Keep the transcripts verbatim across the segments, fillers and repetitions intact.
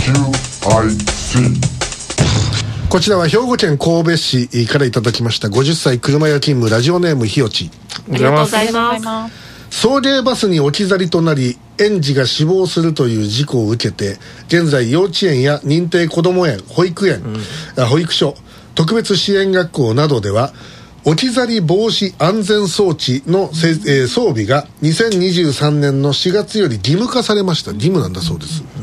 アイシーこちらは兵庫県神戸市からいただきました。ごじゅっさい車屋勤務、ラジオネームひよち。 ありがとうございます。 送迎バスに置き去りとなり園児が死亡するという事故を受けて、現在幼稚園や認定こども園、保育園、うん、保育所、特別支援学校などでは置き去り防止安全装置の、えー、装備がにせんにじゅうさんねんのしがつより義務化されました。義務なんだそうです、うん、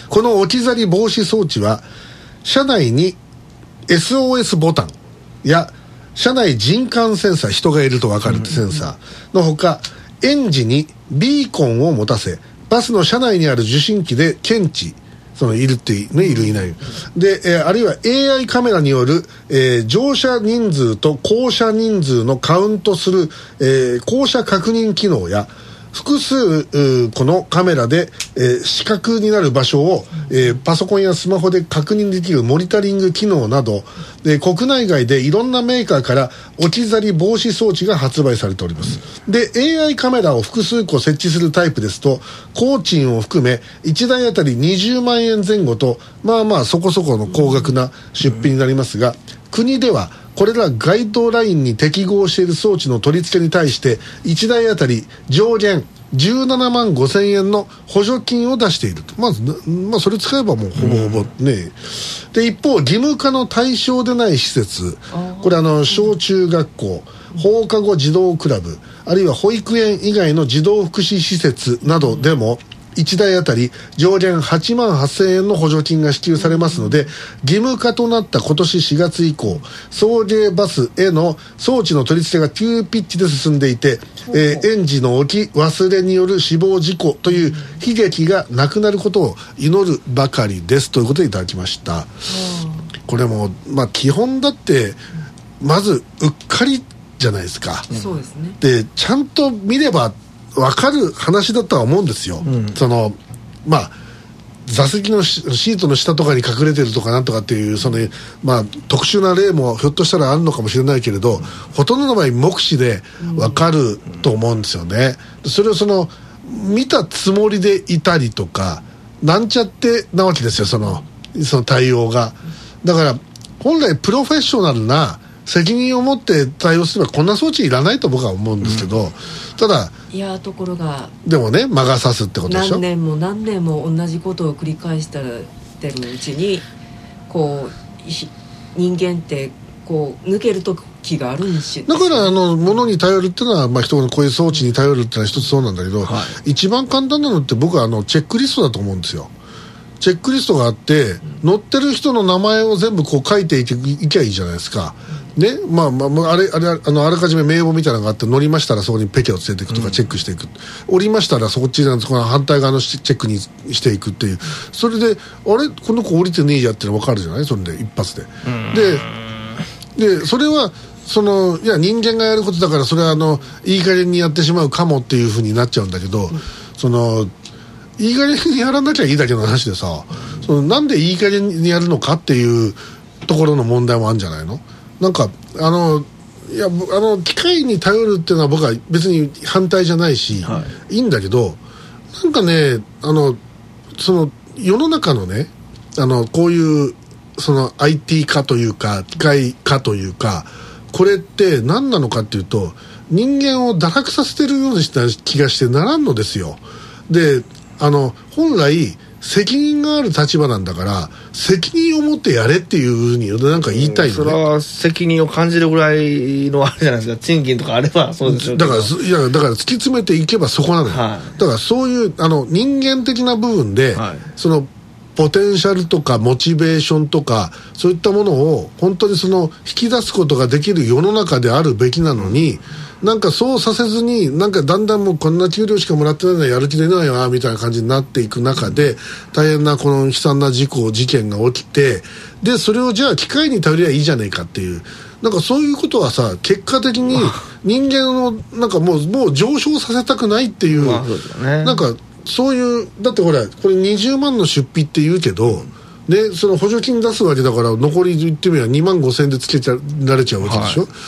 この置き去り防止装置は車内に エスオーエス ボタンや車内人感センサー、人がいると分かるセンサーのほか、園児にビーコンを持たせバスの車内にある受信機で検知、そのいるってね、いるいないで、えー、あるいは エーアイ カメラによる、えー、乗車人数と降車人数のカウントする、えー、降車確認機能や複数このカメラで、えー、視覚になる場所を、えー、パソコンやスマホで確認できるモニタリング機能などで、国内外でいろんなメーカーから置き去り防止装置が発売されております。で エーアイ カメラを複数個設置するタイプですと工賃を含めいちだいあたりにじゅうまんえんぜん後と、まあまあそこそこの高額な出費になりますが、国ではこれらガイドラインに適合している装置の取り付けに対していちだいあたり上限じゅうななまんごせんえんの補助金を出していると。まず、まあ、それ使えばもうほぼほぼね、うん、で一方義務化の対象でない施設、これあの小中学校、放課後児童クラブ、あるいは保育園以外の児童福祉施設などでもいちだいあたり上限はちまんはっせんえんの補助金が支給されますので、義務化となった今年しがつ以降、送迎バスへの装置の取り付けが急ピッチで進んでいて、えー、園児の置き忘れによる死亡事故という悲劇がなくなることを祈るばかりですということでいただきました。これもまあ基本だってまずうっかりじゃないですか。 そうですね。 でちゃんと見れば分かる話だとは思うんですよ、うん、そのまあ座席のシートの下とかに隠れてるとかなんとかっていうその、まあ、特殊な例もひょっとしたらあるのかもしれないけれど、うん、ほとんどの場合目視で分かると思うんですよね、うん、それをその見たつもりでいたりとかなんちゃってなわけですよ、その、その対応が。だから本来プロフェッショナルな責任を持って対応すればこんな装置いらないと僕は思うんですけど、うん、ただいやところがでもね魔が差すってことでしょ。 何年も何年も同じことを繰り返してるうちにこう人間ってこう抜ける時があるんですよ。 だからあの物に頼るっていうのは、まあ、人がこういう装置に頼るっていうのは一つそうなんだけど、はい、一番簡単なのって僕はあのチェックリストだと思うんですよ。チェックリストがあって、うん、載ってる人の名前を全部こう書いていけいきゃいいじゃないですか、うんね、まあまああれあれあのあらかじめ名簿みたいなのがあって乗りましたらそこにペケをつけていくとかチェックしていく、うん、降りましたらそっちの反対側のチェックにしていくっていう、それであれこの子降りてねえやっての分かるじゃない、それで一発で、うん、ででそれはそのいや人間がやることだからそれはあのいい加減にやってしまうかもっていう風になっちゃうんだけど、うん、そのいい加減にやらなきゃいいだけの話でさ、そのなんでいい加減にやるのかっていうところの問題もあるんじゃないの。なんかあのいやあの機械に頼るっていうのは僕は別に反対じゃないし、はい、いいんだけど、なんかねあのその世の中のねあのこういうその アイティー 化というか機械化というか、これって何なのかっていうと人間を堕落させてるような気がしてならんのですよ。であの本来責任がある立場なんだから責任を持ってやれっていうふうになんか言いたいのね、 うん、それは責任を感じるぐらいのあれじゃないですか。賃金とかあればそうですよ。 だからいやだから突き詰めていけばそこなのよ、はい、だからそういうあの人間的な部分で、はい、そのポテンシャルとかモチベーションとかそういったものを本当にその引き出すことができる世の中であるべきなのに、なんかそうさせずになんかだんだんもうこんな給料しかもらってないのはやる気出ないわみたいな感じになっていく中で大変なこの悲惨な事故事件が起きて、でそれをじゃあ機械に頼りゃいいじゃねえかっていう、なんかそういうことはさ結果的に人間をなんかもうもう上昇させたくないっていう、まあそうですよね、なんかそういうだってほらこれにじゅうまんの出費って言うけど、でその補助金出すわけだから残り言ってみればにまんごせんえんでつけられちゃうわけでしょ、はい、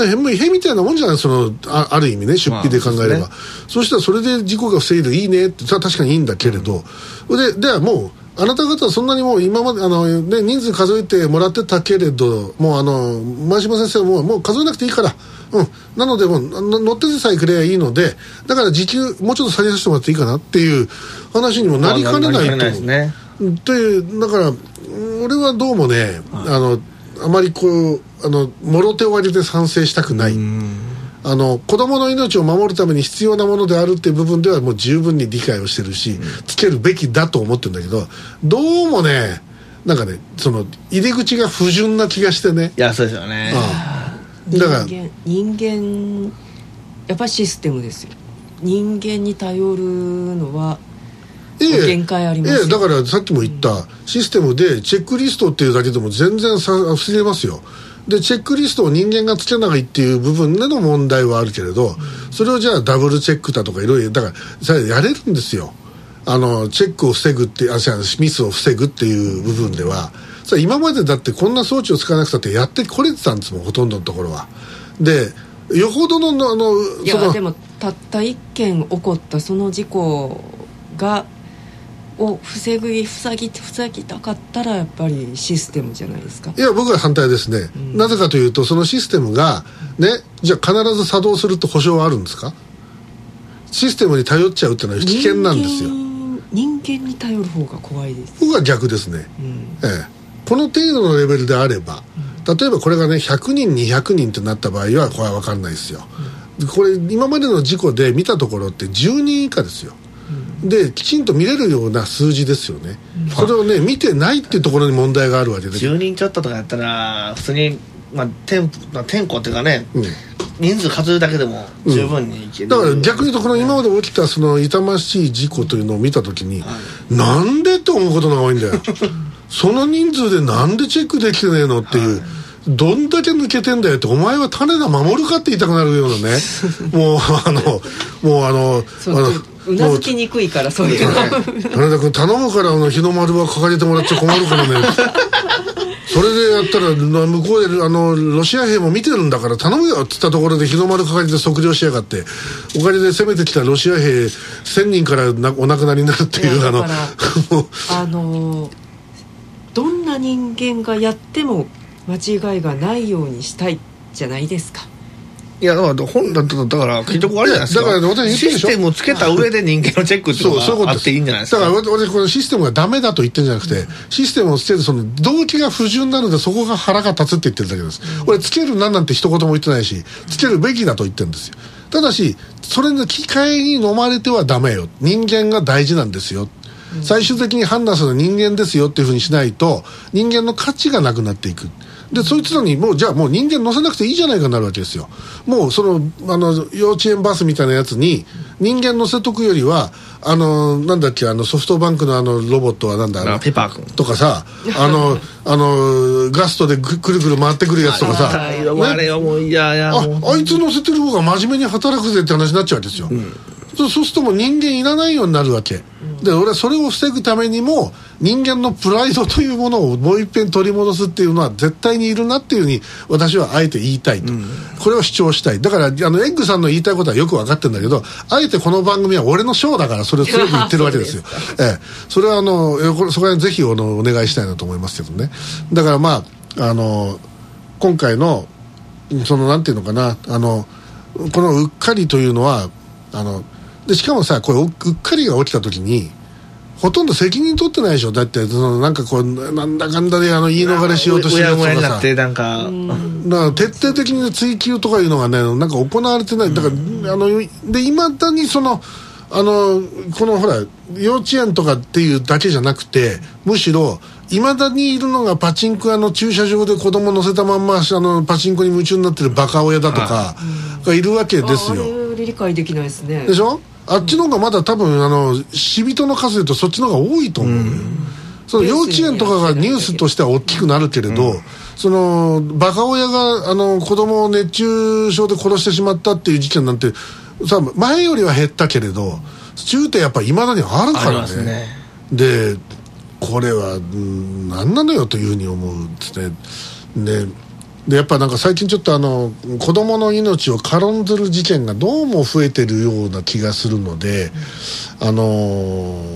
だからへみたいなもんじゃない、その あ, ある意味ね出費で考えれば、まあ そ, ね、そうしたらそれで事故が防いでいいねって確かにいいんだけれど、うん、でではもうあなた方はそんなにもう今まであの、ね、人数数えてもらってたけれどもうあの前島先生はもう、もう数えなくていいから、うん、なのでもう乗ってさえくればいいのでだから時給もうちょっと下げさせてもらっていいかなっていう話にもなりかねないと思う、 ですね。 というだから俺はどうもね、はい、あのあまりこうあのもろ手を挙げて賛成したくない。あの子供の命を守るために必要なものであるっていう部分ではもう十分に理解をしてるし、うん、つけるべきだと思ってるんだけどどうもねなんかねその入り口が不純な気がしてね。 いやそうですよね、 うん、だから人間、人間やっぱりシステムですよ。人間に頼るのは限界ありますよ。 ええ、だからさっきも言ったシステムでチェックリストっていうだけでも全然さ防げますよ。でチェックリストを人間がつけないっていう部分での問題はあるけれど、うん、それをじゃあダブルチェックだとかいろいろだからそれやれるんですよ。あのチェックを防ぐってあミスを防ぐっていう部分ではそれ今までだってこんな装置を使わなくたってやってこれてたんですもんほとんどのところは。でよほどのあのいやそのでもたった一件起こったその事故がを防ぎ防ぎ防ぎたかったらやっぱりシステムじゃないですか。 いや僕は反対ですね、うん、なぜかというとそのシステムがねじゃあ必ず作動すると保証はあるんですか。システムに頼っちゃうっていうのは危険なんですよ。 人間に頼る方が怖いです。 僕は逆ですね、うんええ、この程度のレベルであれば、うん、例えばこれがねひゃくにんにひゃくにんってなった場合はこれは分かんないですよ、うん、これ今までの事故で見たところってじゅうにん以下ですよ。できちんと見れるような数字ですよね、うん、それをね見てないっていうところに問題があるわけでじゅうにんちょっととかやったら普通に、まあ、店まあ、店舗っていうかね、うん、人数数えるだけでも十分にいける、うん、 だから逆に言うとこの今まで起きたその痛ましい事故というのを見た時に、はい、なんでって思うことが多いんだよその人数でなんでチェックできてねえのっていう、はい、どんだけ抜けてんだよってお前は種田守るかって言いたくなるようなねもうあのもうあのあのうなずきにくいからそういうの羽田君頼むからあの日の丸は掲げてもらっちゃ困るからねそれでやったら向こうであのロシア兵も見てるんだから頼むよって言ったところで日の丸掲げて測量しやがっておかげで攻めてきたロシア兵せんにんからなお亡くなりになるっていうあのあのどんな人間がやっても間違いがないようにしたいじゃないですか。 いやだから本だとだから結局あれじゃないですか。だから私言ってるでしょ。システムをつけた上で人間のチェックっていうのがあっていいんじゃないですか。 だから私このシステムがダメだと言ってるんじゃなくて、うん、システムをつけるその動機が不純なのでそこが腹が立つって言ってるだけです。うん、俺つけるなんなんて一言も言ってないし、つけるべきだと言ってるんですよ。ただしそれの機械に飲まれてはダメよ。人間が大事なんですよ。うん、最終的に判断するのは人間ですよっていうふうにしないと人間の価値がなくなっていく。でそいつらにもうじゃあもう人間乗せなくていいじゃないかになるわけですよ。もうそのあの幼稚園バスみたいなやつに人間乗せとくよりはあのなんだっけあのソフトバンクのあのロボットはなんだあのペパー君とかさあのあのガストでくるくる回ってくるやつとかさあれはもういやいやああいつ乗せてる方が真面目に働くぜって話になっちゃうわけですよ、うん、そうするともう人間いらないようになるわけで俺はそれを防ぐためにも人間のプライドというものをもう一遍取り戻すっていうのは絶対にいるなっていうふうに私はあえて言いたいと、うん、これを主張したい。だからあのエッグさんの言いたいことはよく分かってるんだけどあえてこの番組は俺のショーだからそれを強く言ってるわけですよそええ、それはあのこれそこはぜひあのお願いしたいなと思いますけどね。だからまああの今回のそのなんていうのかなあのこのうっかりというのはあのでしかもさこれうっかりが起きた時にほとんど責任取ってないでしょ。だってそのなんかこうなんだかんだであの言い逃れしようとしてるやつとかさなってなんかだから徹底的に追及とかいうのがねなんか行われてない。だからあのでいまだにそのあのこのほら幼稚園とかっていうだけじゃなくてむしろいまだにいるのがパチンコ屋の駐車場で子供乗せたまんまあのパチンコに夢中になってるバカ親だとかがいるわけですよ。 あれ理解できないですね。 でしょ。あっちの方がまだ多分あの死人の数でいうとそっちの方が多いと思う、うん、その幼稚園とかがニュースとしては大きくなるけれど、うん、そのバカ親があの子供を熱中症で殺してしまったっていう事件なんてさ前よりは減ったけれど中ってやっぱりいまだにあるからね。ねでこれは、うん、何なのよというふうに思うんですね。ででやっぱなんか最近ちょっとあの子供の命を軽んずる事件がどうも増えてるような気がするので、あのー、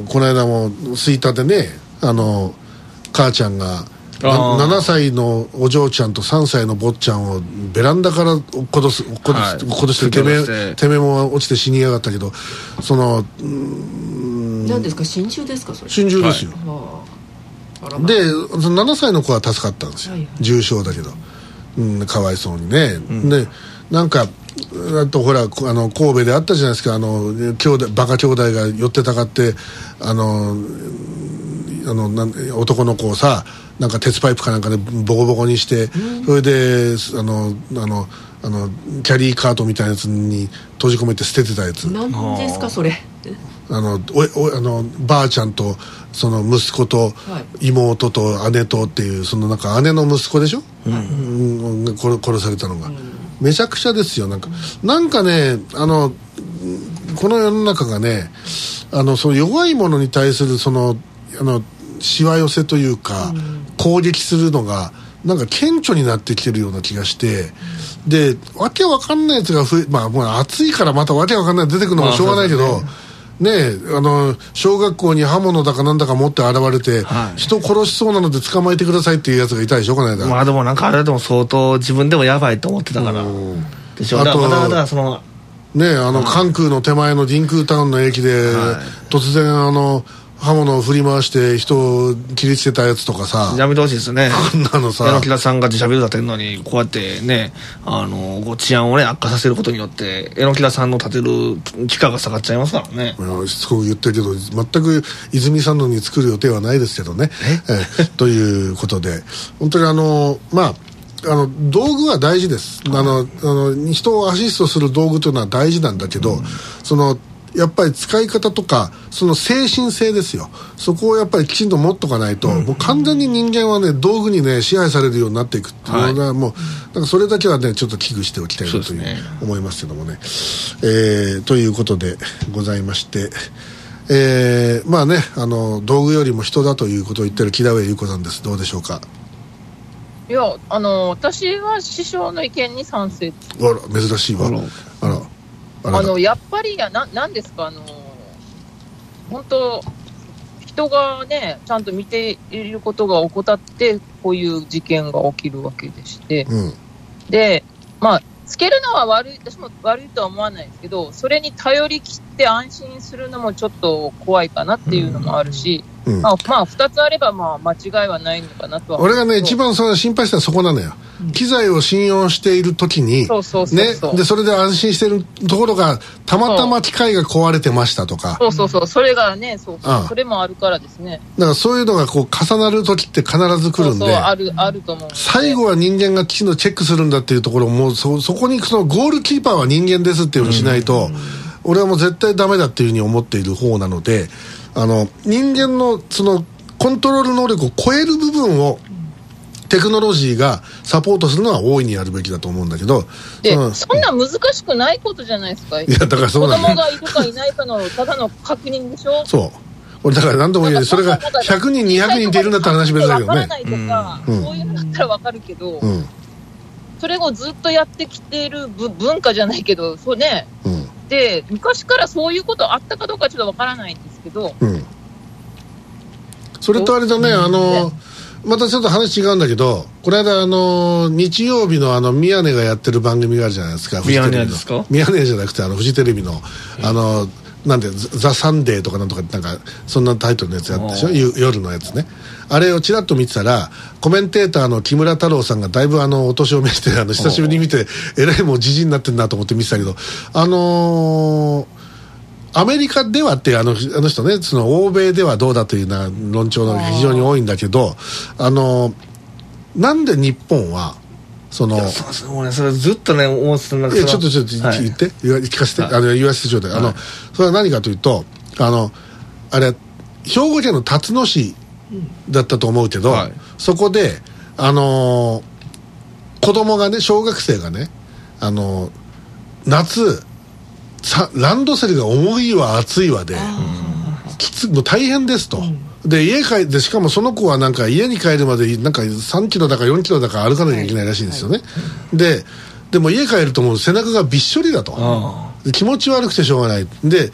この間も吹田でね、あの母ちゃんがななさいのお嬢ちゃんとさんさいの坊ちゃんをベランダから落っことす、落っことす、はい、落っことしててめえてめえも落ちて死にやがったけど、その何ですか、心中ですか、それ。 心中ですよ、はい、でそのななさいの子は助かったんですよ、はいはい、重傷だけど、うん、かわいそうにね、うん、でなんかあとほらあの神戸であったじゃないですか、あの兄弟バカ兄弟が寄ってたかってあのあのなん男の子をさなんか鉄パイプかなんかでボコボコにして、うん、それであのあのあのキャリーカートみたいなやつに閉じ込めて捨ててたやつ。 何ですかそれ。 あのおおあのばあちゃんとその息子と妹と姉とっていう、そのなんか姉の息子でしょ、うんうん、殺, 殺されたのが、うん、めちゃくちゃですよ。なんか、うん、なんかねあのこの世の中がねあのその弱いものに対するそのあのしわ寄せというか、うん、攻撃するのがなんか顕著になってきてるような気がして、うん、でわけわかんないやつが増え、まあもう暑いからまたわけわかんない出てくるのもしょうがないけど、ねえ、あの小学校に刃物だかなんだか持って現れて、はい、人殺しそうなので捕まえてくださいっていうやつがいたでしょこの間。 まあでもなんかあれでも相当自分でもやばいと思ってたからでしょ。あとだからだそのねえあの関空の手前のディンクータウンの駅で、はい、突然あの刃物を振り回して人を切りつけたやつとかさ、 やめてほしいですね。 こんなのさ柳田さんが自社ビル建てるのにこうやってねあのご治安をね悪化させることによって柳田さんの建てる規格が下がっちゃいますからね。 しつこく言ってるけど全く泉佐野に作る予定はないですけどねええということで本当にあのまああの道具は大事です。あのあの人をアシストする道具というのは大事なんだけど、うん、そのやっぱり使い方とかその精神性ですよ。そこをやっぱりきちんと持っとかないと、うん、もう完全に人間はね道具にね支配されるようになっていくっていうのは、はい、もうなんかそれだけはねちょっと危惧しておきたいなという、ね、思いますけどもね、えー、ということでございまして、えー、まあねあの道具よりも人だということを言ってる木田上優子さんです。どうでしょうか。 いやあの私は師匠の意見に賛成。 あら珍しいわ。あらあのやっぱりやななんですかあの本当人がねちゃんと見ていることが怠ってこういう事件が起きるわけでして、うん、でまあつけるのは悪い私も悪いとは思わないですけどそれに頼り切って安心するのもちょっと怖いかなっていうのもあるし、うんうんまあ、まあふたつあればまあ間違いはないのかなとは思う。 俺がね一番その心配したのはそこなのよ、うん、機材を信用している時にそうそうそうそう、 ね、でそれで安心しているところがたまたま機械が壊れてましたとかそうそうそうそれがねそうそう、うん、それもあるからですね。 だからそういうのがこう重なる時って必ず来るんでそうそうあるあると思う、ね、 最後は人間がきちんとチェックするんだっていうところもそ, そこにそのゴールキーパーは人間ですっていうふうにしないと、うん、俺はもう絶対ダメだっていうふうに思っている方なのであの人間のそのコントロール能力を超える部分をテクノロジーがサポートするのは大いにやるべきだと思うんだけどで、うん、そんな難しくないことじゃないですか。いやだからそうなんだ、子供がいるかいないかのただの確認でしょ。 そう俺だから何度も言うそれがひゃくにんにひゃくにんっているんだったら話別だけどね。 分からないとか、うん、そういうのだったら分かるけど、うん、それをずっとやってきている文化じゃないけどそうね、うん、で昔からそういうことあったかどうかちょっと分からないんですけど、うんそれとあれだね、あのまたちょっと話違うんだけどこの間あの日曜日のあの宮根がやってる番組があるじゃないですか。 宮根ですか。 宮根じゃなくてあのフジテレビのあのなんでザ・サンデーとかなんとかなんかそんなタイトルのやつやったでしょ夜のやつね。あれをちらっと見てたらコメンテーターの木村太郎さんがだいぶあのお年を召してあの久しぶりに見てえらいもうじじいになってんなと思って見てたけどあのーアメリカではってあの、あの人ねその欧米ではどうだというような論調が非常に多いんだけどあのなんで日本はそのそ, うそれずっとね思ってたんだけどちょっとちょっと言って、はい、聞かせて、はい、あの言わせてちょうだい、はい、あのそれは何かというとあのあれ兵庫県の辰野市だったと思うけど、はい、そこであの子供がね小学生がねあの夏さランドセルが重いわ暑いわできつもう大変ですと、うん、で家帰ってしかもその子はなんか家に帰るまでなんかさんキロだかよんキロだか歩かなきゃいけないらしいんですよね、はいはい、ででも家帰るともう背中がびっしょりだと気持ち悪くてしょうがないで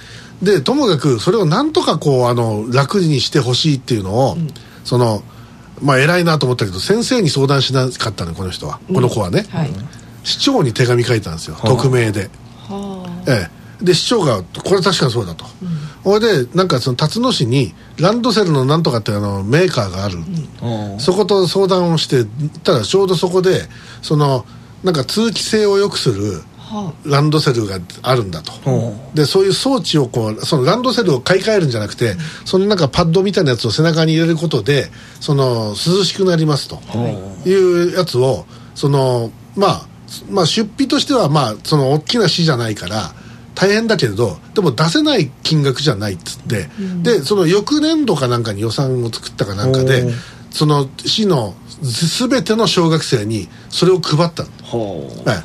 でともかくそれをなんとかこうあの楽にしてほしいっていうのを、うん、そのまあ偉いなと思ったけど先生に相談しなかったのこの人は、うん、この子はね、はい、市長に手紙書いたんですよ、匿名で、はあ、ええ、で市長がこれ確かにそうだと、それ、うん、でなんかその辰野市にランドセルのなんとかってあのメーカーがある、うん、そこと相談をしてたらちょうどそこでそのなんか通気性を良くするランドセルがあるんだと、でそういう装置をこうそのランドセルを買い替えるんじゃなくて、うん、そのなんかパッドみたいなやつを背中に入れることでその涼しくなりますというやつをその、まあ、まあ出費としてはまあその大きな市じゃないから大変だけれどでも出せない金額じゃないっつって、うん、でその翌年度かなんかに予算を作ったかなんかでその市の全ての小学生にそれを配ったの、はい、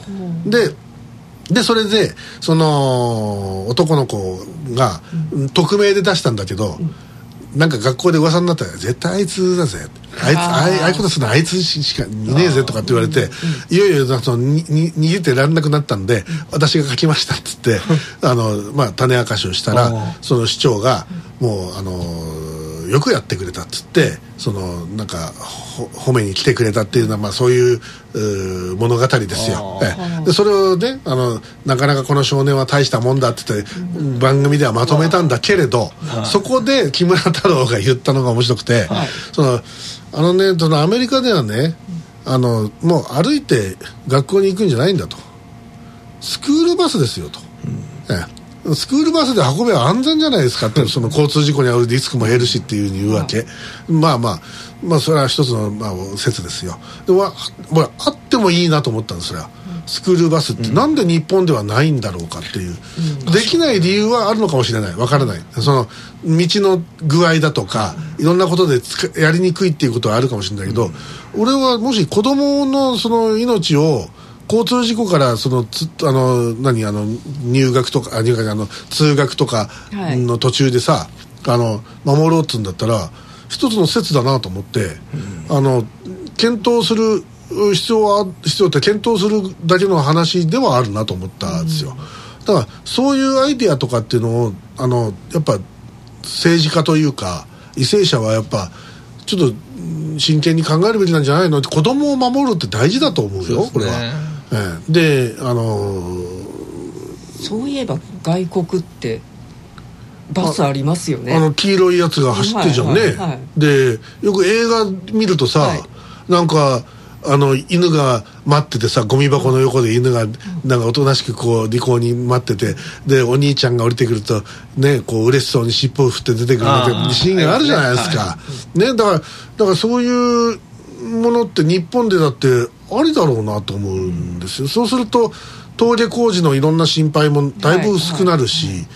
ででそれでその男の子が匿名で出したんだけど、うん、なんか学校で噂になったら絶対あいつだぜあいつあああいうことするのあいつしかいねえぜとかって言われて、うんうん、いよいよそのにに逃げてられなくなったんで、うん、私が書きましたっつってあの、まあ、種明かしをしたらその市長がもうあのよくやってくれたっつってそのなんか褒めに来てくれたっていうのは、まあ、そういう物語ですよ。でそれをねあのなかなかこの少年は大したもんだって言って、うん、番組ではまとめたんだけれど、そこで木村太郎が言ったのが面白くて、はい、そのあのねそのアメリカではねあのもう歩いて学校に行くんじゃないんだと、スクールバスですよと、うんええスクールバスで運べば安全じゃないですかってその交通事故に遭うリスクも減るしっていうふうに言うわけ、まあまあまあそれは一つの、まあ、説ですよ。でもあってもいいなと思ったんですそれは、スクールバスってなんで日本ではないんだろうかっていう、うん、できない理由はあるのかもしれない、わからない、その道の具合だとかいろんなことでつかやりにくいっていうことはあるかもしれないけど、うん、俺はもし子供のその命を交通事故からそのつあの何あの入学とかあ入学あの通学とかの途中でさ、はい、あの守ろうっつうんだったら一つの説だなと思って、うん、あの検討する必要は必要って検討するだけの話ではあるなと思ったんですよ、うん、だからそういうアイデアとかっていうのをあのやっぱ政治家というか為政者はやっぱちょっと真剣に考えるべきなんじゃないのって、子供を守るって大事だと思うよ、これは。ええ、であのー、 そういえば外国ってバスありますよね、 あの黄色いやつが走ってるじゃんね、はいはいはい、でよく映画見るとさ、はい、なんかあの犬が待っててさ、ゴミ箱の横で犬がなんかおとなしくこう利口に待ってて、でお兄ちゃんが降りてくるとねこう嬉しそうに尻尾を振って出てくるなんてシーンがあるじゃないですか、ね、だからだからそういうものって日本でだってありだろうなと思うんですよ、うん、そうすると登下校時のいろんな心配もだいぶ薄くなるし、はいはい、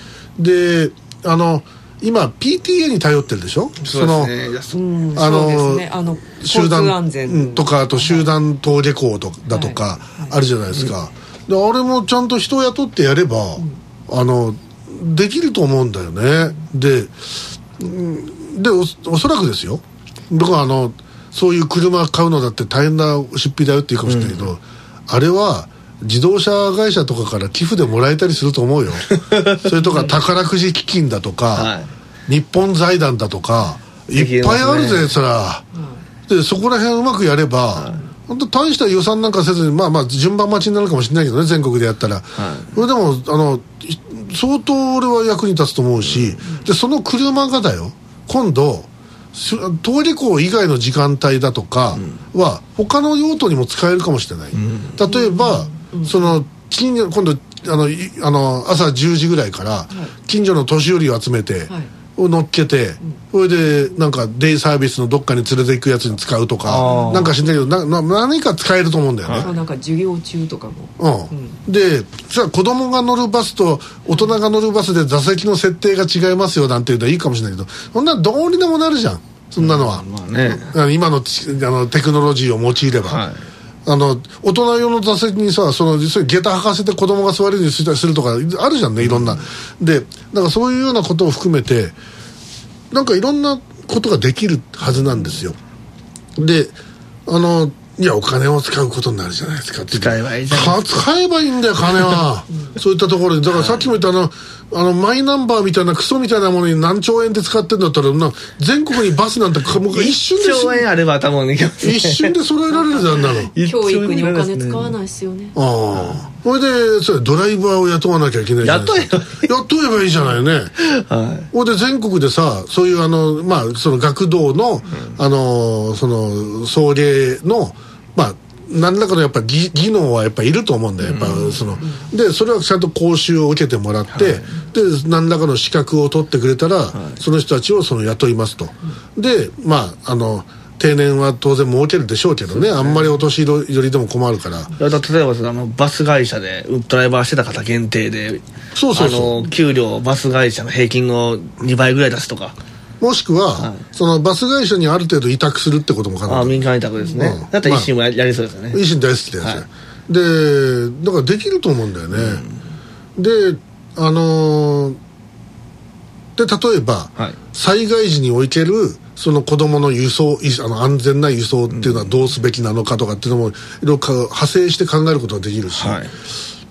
であの今 ピーティーエー に頼ってるでしょ、その、 うん、あの、ね、あの集団とかあと集団登下校とだとかあるじゃないですか、はいはい、であれもちゃんと人を雇ってやれば、うん、あのできると思うんだよね。でで お, おそらくですよ、僕はあのそういう車買うのだって大変な出費だよって言うかもしれないけど、うん、あれは自動車会社とかから寄付でもらえたりすると思うよそれとか宝くじ基金だとか、はい、日本財団だとかいっぱいあるぜ、ね、そら、うん、でそこら辺うまくやれば、はい、本当大した予算なんかせずにまあまあ順番待ちになるかもしれないけどね、全国でやったら、はい、それでもあの相当俺は役に立つと思うし、うん、でその車がだよ今度登下校以外の時間帯だとかは他の用途にも使えるかもしれない、うん、例えば、うん、その近所今度あのあの朝じゅうじぐらいから近所の年寄りを集めて、はい、を乗っけて、うん、それでなんかデイサービスのどっかに連れて行くやつに使うとかなんか知んないけどなな何か使えると思うんだよね、 はい、なんか授業中とかも、 うんうん、でさ子供が乗るバスと大人が乗るバスで座席の設定が違いますよなんていうのはいいかもしれないけど、そんなどうにでもなるじゃんそんなのは、うんまあね、今 の, あのテクノロジーを用いれば、はい、あの大人用の座席にさその下駄履かせて子供が座れるようにするとかあるじゃんね、いろんな、うん、でだからそういうようなことを含めてなんかいろんなことができるはずなんですよ。であのいやお金を使うことになるじゃないですかって使えばいいじゃないですか。 使えばいいんだよ金はそういったところでだからさっきも言ったあのあのマイナンバーみたいなクソみたいなものに何兆円で使ってんだったらな、全国にバスなんてもう一瞬でいっちょうえんあれば多分ね一瞬で揃えられるじゃんなの教育にお金使わないですよね。 ああ、それでそれドライバーを雇わなきゃいけないじゃないですか。雇えばいいじゃないね。はい。それで全国でさ、そういうあのまあその学童の、うん、あのその送迎のまあ何らかのやっぱ技技能はやっぱいると思うんだよ。やっぱその、うん、でそれはちゃんと講習を受けてもらって、はい、で何らかの資格を取ってくれたら、はい、その人たちをその雇いますと。でまああの定年は当然設けるでしょうけど ね, ねあんまりお年寄りでも困るから。 例えばあのバス会社でドライバーしてた方限定で、 そうそうそう、 あの給料バス会社の平均のにばいぐらい出すとか、 もしくは、はい、そのバス会社にある程度委託するってことも可能だ。 あ、民間委託ですね、うん、だったら維新も や,、まあ、やりそうですよね。 維新大好きですよ、はい、でだからできると思うんだよね、うん、であのー、で例えば、はい、災害時におけるその子どもの輸送あの安全な輸送っていうのはどうすべきなのかとかっていうのもいろいろ派生して考えることができるし、はい、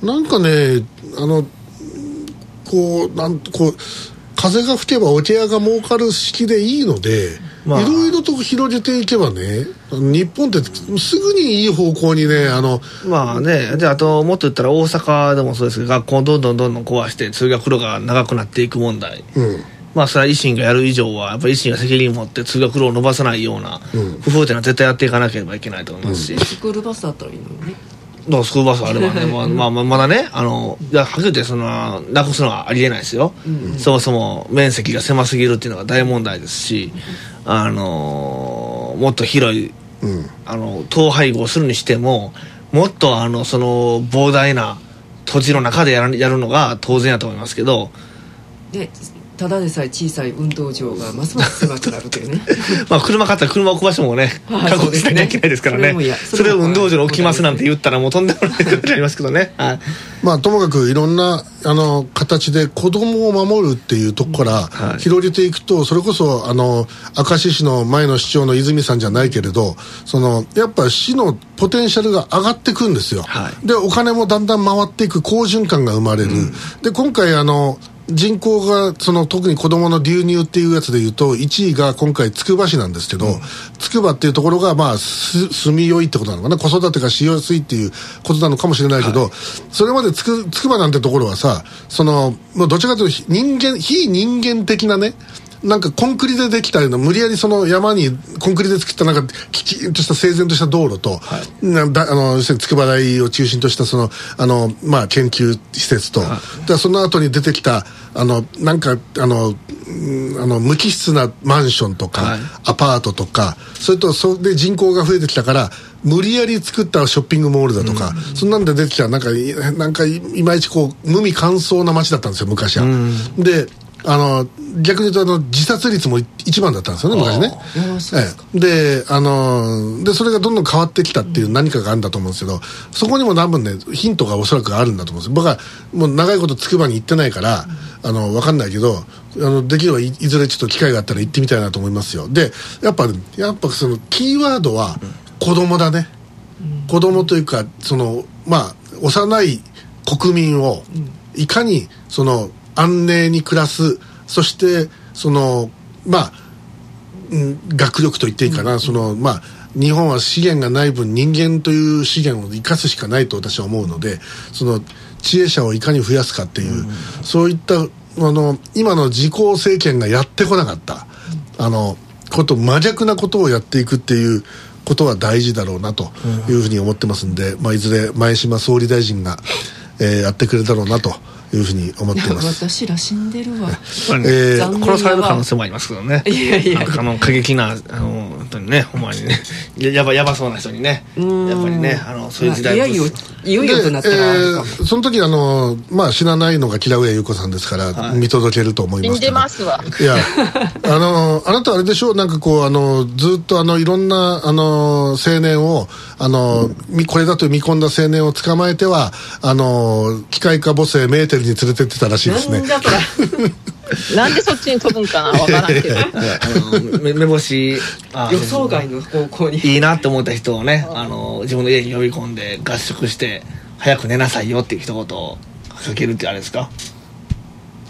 なんかねあのこうなんこう風が吹けばお茶屋が儲かる式でいいので、まあ、いろいろと広げていけばね、日本ってすぐにいい方向にね、あのまあね、であともっと言ったら大阪でもそうですけど、学校をどんどんどんどん壊して通学路が長くなっていく問題、うん、まあそれは維新がやる以上はやっぱり維新が責任を持って通学路を伸ばさないような工夫というのは絶対やっていかなければいけないと思いますし、うん、 スクールバスだったらいいのにね。 だからスクールバスあればね、まあ、まあ、まだね、あのいやはっきり言ってそのなくすのはありえないですよ、うん、そもそも面積が狭すぎるっていうのが大問題ですし、あのもっと広い、うん、あの統廃合するにしてももっとあのその膨大な土地の中でやる、やるのが当然だと思いますけど、 でただでさえ小さい運動場がますます狭くなるというねまあ車買ったら車を置く場所もね確保しなきゃいけないですからね。 そ, れ, それを運動場に置きますなんて言ったらもうとんでもないことになりますけどねはい、 まあともかくいろんなあの形で子供を守るっていうとこから広げていくと、それこそあの明石市の前の市長の泉さんじゃないけれど、そのやっぱ市のポテンシャルが上がってくんですよ、はい、でお金もだんだん回っていく好循環が生まれる、うん、で今回あの人口がその特に子どもの流入っていうやつでいうといちいが今回つくば市なんですけど、うん、つくばっていうところがまあ住みよいってことなのかな、子育てがしやすいっていうことなのかもしれないけど、はい、それまでつくつくばなんてところはさ、そのもうどちらかというと人間非人間的なね、なんかコンクリでできたような無理やりその山にコンクリで作ったなんかきちんとした整然とした道路と、はい、なだあの要するに筑波大を中心としたそのあのまあ研究施設と、はい、でその後に出てきたあのなんかあのあの無機質なマンションとか、はい、アパートとか、それとそれで人口が増えてきたから無理やり作ったショッピングモールだとか、うん、そんなんで出てきたなんかなんかいまいちこう無味乾燥な街だったんですよ昔は、うん、であの逆に言うとあの自殺率も一番だったんですよね昔ね、ええ、であのでそれがどんどん変わってきたっていう何かがあるんだと思うんですけど、そこにも多分ねヒントがおそらくあるんだと思うんですよ。僕はもう長いこと筑波に行ってないから、うん、あの分かんないけど、あのできれば い, いずれちょっと機会があったら行ってみたいなと思いますよ。でやっぱやっぱそのキーワードは子供だね、うん、子供というかそのまあ幼い国民をいかにその安寧に暮らす、そしてそのまあ、うん、学力と言っていいかな、うん、そのまあ日本は資源がない分人間という資源を生かすしかないと私は思うので、その知恵者をいかに増やすかっていう、うん、そういったあの今の自公政権がやってこなかった、うん、あのこと真逆なことをやっていくっていうことは大事だろうなというふうに思ってますんで、まあ、いずれ前島総理大臣が、えー、やってくれたろうなというふうに思っています。 私ら死んでるわ、 えー、殺される可能性もありますけどね。いやいやいや、あの過激なあの本当にね、ほんまにねやばやばそうな人にね、やっぱりね、あのそういう時代、 いやいよいよいよとなったら、えー、その時あのまあ知らないのが木田上優子さんですから、はい、見届けると思いますけど。死んでますわ。いやあのあなたあれでしょう、なんかこうあのずっとあのいろんなあの青年をあの、うん、これだと見込んだ青年を捕まえてはあの機械化母性メーテルに連れてってたらしいですね。 なんだこれなんでそっちに飛ぶんかなわからんけどあのめ目星予想外の方向にいいなって思った人をね、あの自分の家に呼び込んで合宿して早く寝なさいよっていう一言をかけるってあれですか。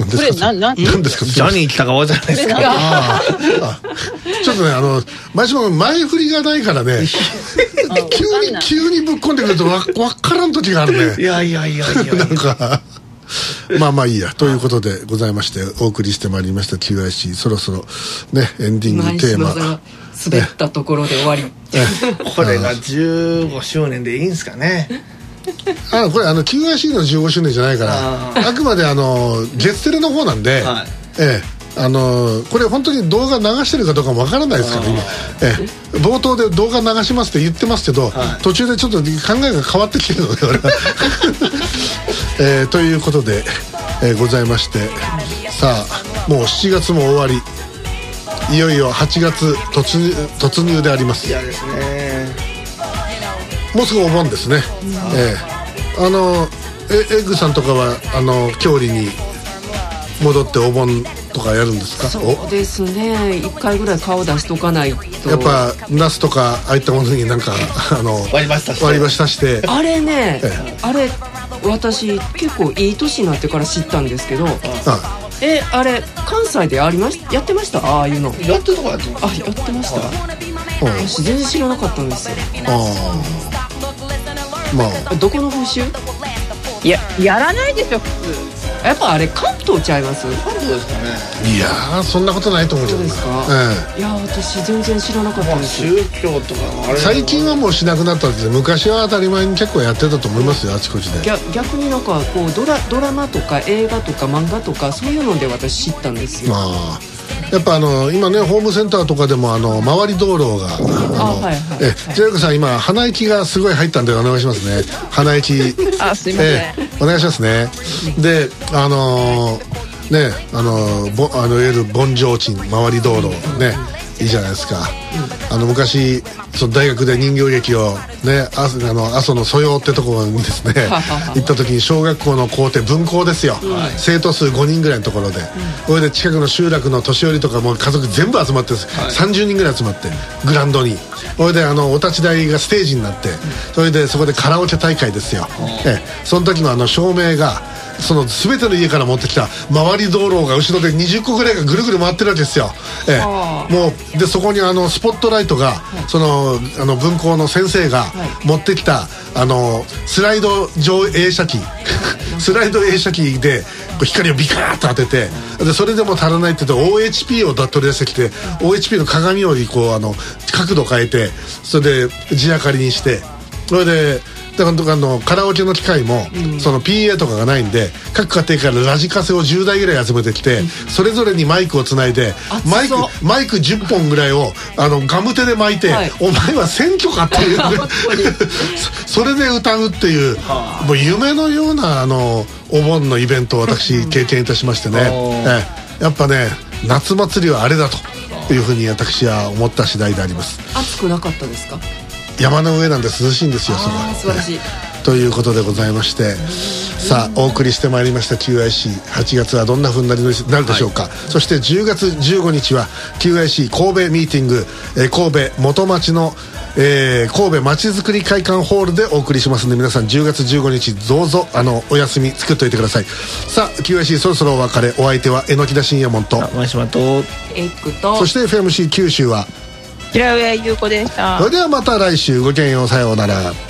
ですか？ それなな何ですか？ ジャニー北川じゃないですか。 ああちょっとね、あの前島前振りがないからね急に急にぶっ込んでくるとわ分からん時があるね。 いやいやいやいやなんかまあまあいいやということでございまして、お送りしてまいりました キューアイシー、そろそろねエンディングテーマ、 前島さんが滑ったところで終わり。 これがじゅうごしゅうねんでいいんすかね。 あこれあの キューアイシー のじゅうごしゅうねんじゃないから、あくまであの月テレの方なんで、 はい、 ええ、あのこれ本当に動画流してるかどうかもわからないですから今、ええ、冒頭で動画流しますって言ってますけど、はい、途中でちょっと考えが変わってきてるので俺は、えー、ということで、えー、ございまして、さあもうしちがつも終わり、いよいよはちがつ突入、突入であります。 いやですね、 もうすぐお盆ですね、えー、あのえエッグさんとかはあの郷里に戻ってお盆とかやるんですか？ そうですね、いっかいぐらい顔出しとかないと。 やっぱナスとかああいったものになんかあの割り箸足して割り箸足してあれね、 えあれ私結構いい年になってから知ったんですけど、 あえあれ関西でありましやってました？ああいうのやってるとこやってる。 あやってました、 うん私全然知らなかったんですよ。 あまあどこの風習？ いや、やらないでしょ普通。 やっぱあれ関東ちゃいます？ そうですかね。 いやーそんなことないと思うけどな。 そうですか、 えいや私全然知らなかったまあです。 宗教とかあれ最近はもうしなくなったんですけど、昔は当たり前に結構やってたと思いますよ、あちこちで。 逆逆になんかこうドラ、ドラマとか映画とか漫画とかそういうので私知ったんですよ。 まあやっぱあの今ねホームセンターとかでもあの周り道路があのあはいはいえジェイコさん今鼻息がすごい入ったんでお願いしますね。鼻息あ、すいません、 ええお願いしますね。であのー、ねあのー、ぼあのいわゆる盆上鎮周り道路ねいいじゃないですか。あの昔その大学で人形劇をねああの阿蘇の蘇陽ってところにですね行った時に小学校の校庭分校ですよ、はい、生徒数ごにんぐらいのところで、それで近くの集落の年寄りとかもう家族全部集まって、はい、さんじゅうにんぐらい集まってグラウンドに、それであのお立ち台がステージになって、それでそこでカラオケ大会ですよ、ええ、その時のあの照明がその全ての家から持ってきた周り道路が後ろでにじゅっこぐらいがぐるぐる回ってるわけですよ、ええ、もうでそこにあのスポットライトが、はい、そのあの分校の先生が持ってきた、はい、あのスライド上映写機スライド映写機で光をビカーッと当てて、でそれでも足らないって言って オーエイチピー を取り出してきて オーエイチピー の鏡よりこうあの角度変えて、それで地明かりにして、それでだからあのカラオケの機械も、うん、その ピーエー とかがないんで各家庭からラジカセをじゅうだいぐらい集めてきて、うん、それぞれにマイクをつないでマイクマイクじゅっぽんぐらいをあのガム手で巻いて、はい、お前は選挙かっていうそれで歌うっていう、はあ、もう夢のようなあのお盆のイベントを私経験いたしましてね、えやっぱね夏祭りはあれだというふうに私は思った次第であります。 暑くなかったですか？ 山の上なんで涼しいんですよ、そこは。 素晴らしい、ね、 ということでございまして、さあお送りしてまいりました キューアイシー、はちがつはどんな風になるでしょうか、はい、そしてじゅうがつじゅうごにちは キューアイシー 神戸ミーティング、えー、神戸元町の、えー、神戸まちづくり会館ホールでお送りしますので、皆さんじゅうがつじゅうごにちどうぞあのお休み作っておいてください。さあ キューアイシー そろそろお別れ。お相手は榎田信也門と前島とエッグと、 そして エフエムシー 九州は平上優子でした。 それではまた来週、ごきげんよう、さようなら。